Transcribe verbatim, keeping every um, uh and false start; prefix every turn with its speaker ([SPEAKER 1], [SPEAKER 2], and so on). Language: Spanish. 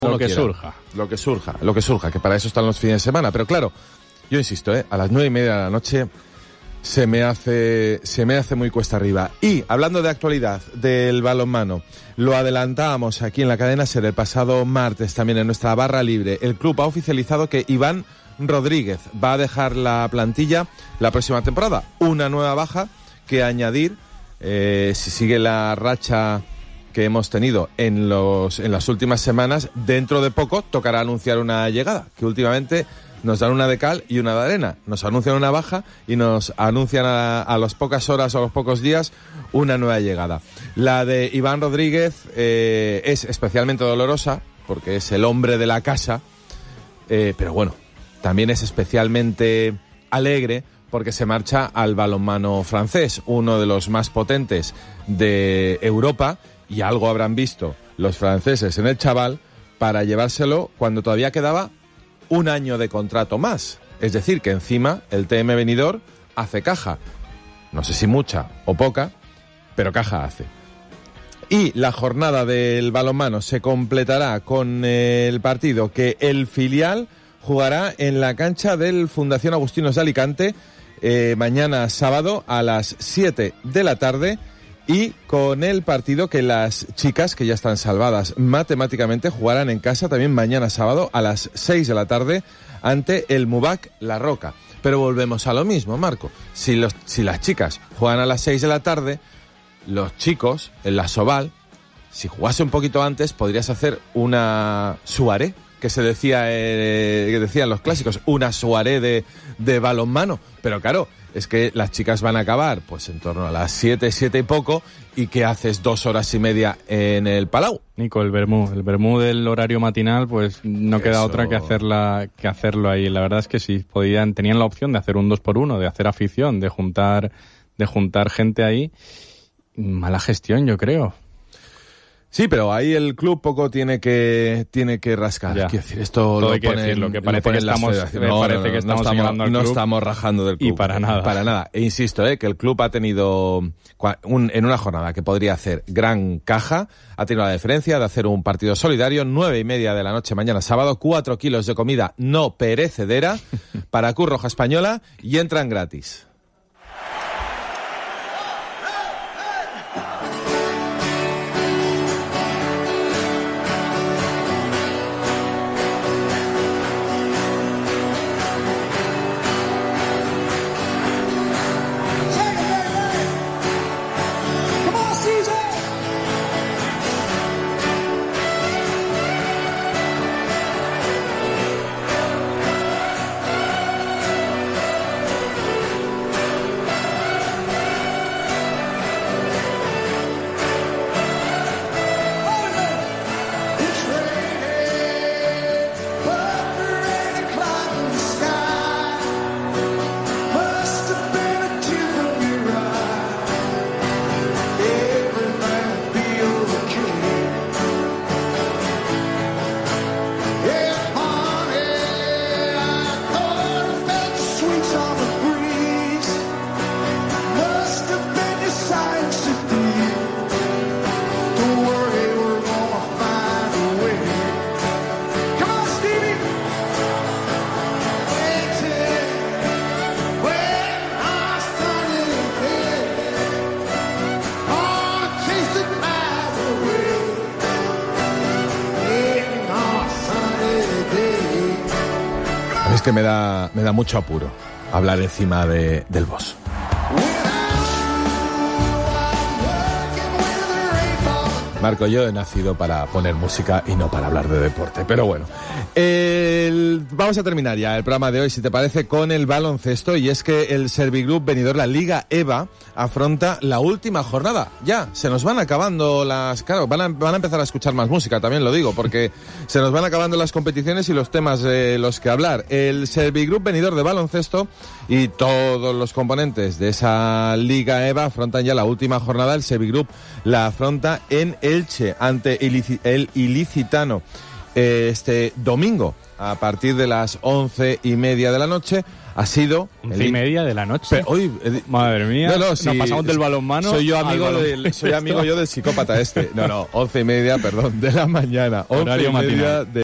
[SPEAKER 1] Lo que quiera, surja.
[SPEAKER 2] Lo que surja, lo que surja, que para eso están los fines de semana. Pero claro, yo insisto, ¿eh? a las nueve y media de la noche se me hace, se me hace muy cuesta arriba. Y hablando de actualidad del balonmano, lo adelantábamos aquí en la cadena SER el pasado martes también en nuestra barra libre. El club ha oficializado que Iván Rodríguez va a dejar la plantilla la próxima temporada. Una nueva baja que añadir, eh, si sigue la racha que hemos tenido en los en las últimas semanas, dentro de poco tocará anunciar una llegada, que últimamente nos dan una de cal y una de arena. Nos anuncian una baja y nos anuncian a, a las pocas horas o a los pocos días una nueva llegada. La de Iván Rodríguez eh, es especialmente dolorosa porque es el hombre de la casa, eh, pero bueno, también es especialmente alegre porque se marcha al balonmano francés, uno de los más potentes de Europa, y algo habrán visto los franceses en el chaval para llevárselo cuando todavía quedaba un año de contrato más. Es decir, que encima el T M Benidorm hace caja. No sé si mucha o poca, pero caja hace. Y la jornada del balonmano se completará con el partido que el filial jugará en la cancha del Fundación Agustinos de Alicante eh, mañana sábado a las siete de la tarde, y con el partido que las chicas, que ya están salvadas matemáticamente, jugarán en casa también mañana sábado a las seis de la tarde ante el Mubac La Roca. Pero volvemos a lo mismo, Marco. Si, los, si las chicas juegan a las seis de la tarde, los chicos en la Soval, si jugase un poquito antes, podrías hacer una soirée, que se decía, eh, que decían los clásicos, una soirée de, de balonmano. Pero claro, es que las chicas van a acabar pues en torno a las siete, siete y poco, y ¿qué haces dos horas y media en el Palau?
[SPEAKER 1] Nico, el vermú, el vermú del horario matinal, pues no Eso... queda otra que hacerla, que hacerlo ahí. La verdad es que sí, podían, tenían la opción de hacer un dos por uno, de hacer afición, de juntar, de juntar gente ahí. Mala gestión, yo creo.
[SPEAKER 2] Sí, pero ahí el club poco tiene que tiene que rascar.
[SPEAKER 1] Ya.
[SPEAKER 2] Quiero decir, esto lo,
[SPEAKER 1] hay que
[SPEAKER 2] ponen,
[SPEAKER 1] decirlo, que parece
[SPEAKER 2] lo
[SPEAKER 1] que estamos,
[SPEAKER 2] no,
[SPEAKER 1] parece
[SPEAKER 2] no, no,
[SPEAKER 1] que estamos,
[SPEAKER 2] no estamos,
[SPEAKER 1] al
[SPEAKER 2] no
[SPEAKER 1] club,
[SPEAKER 2] estamos rajando del club.
[SPEAKER 1] Y para nada.
[SPEAKER 2] Para nada. E insisto, eh, que el club ha tenido, un, en una jornada que podría hacer gran caja, ha tenido la deferencia de hacer un partido solidario, nueve y media de la noche mañana sábado, cuatro kilos de comida no perecedera para Cruz Roja Española, y entran gratis. Es que me da, me da mucho apuro hablar encima de, del boss. Marco, yo he nacido para poner música y no para hablar de deporte, pero bueno. El, vamos a terminar ya el programa de hoy, si te parece, con el baloncesto, y es que el Servigroup Benidorm, la Liga EVA, afronta la última jornada. Ya, se nos van acabando las... Claro, van a, van a empezar a escuchar más música, también lo digo, porque se nos van acabando las competiciones y los temas de los que hablar. El Servigroup Benidorm de baloncesto y todos los componentes de esa Liga EVA afrontan ya la última jornada. El Servigroup la afronta en Elche, ante el Ilicitano, este domingo a partir de las once y media de la noche. ha sido...
[SPEAKER 1] Once y media de la noche.
[SPEAKER 2] Pero, hoy, eh,
[SPEAKER 1] Madre mía,
[SPEAKER 2] no, no,
[SPEAKER 1] nos
[SPEAKER 2] sí,
[SPEAKER 1] pasamos del balonmano.
[SPEAKER 2] Soy yo
[SPEAKER 1] al
[SPEAKER 2] amigo
[SPEAKER 1] baloncesto.
[SPEAKER 2] del, soy amigo yo del psicópata este. No, no, once y media, perdón, de la mañana. Once
[SPEAKER 1] Horario
[SPEAKER 2] y media
[SPEAKER 1] matinal.
[SPEAKER 2] de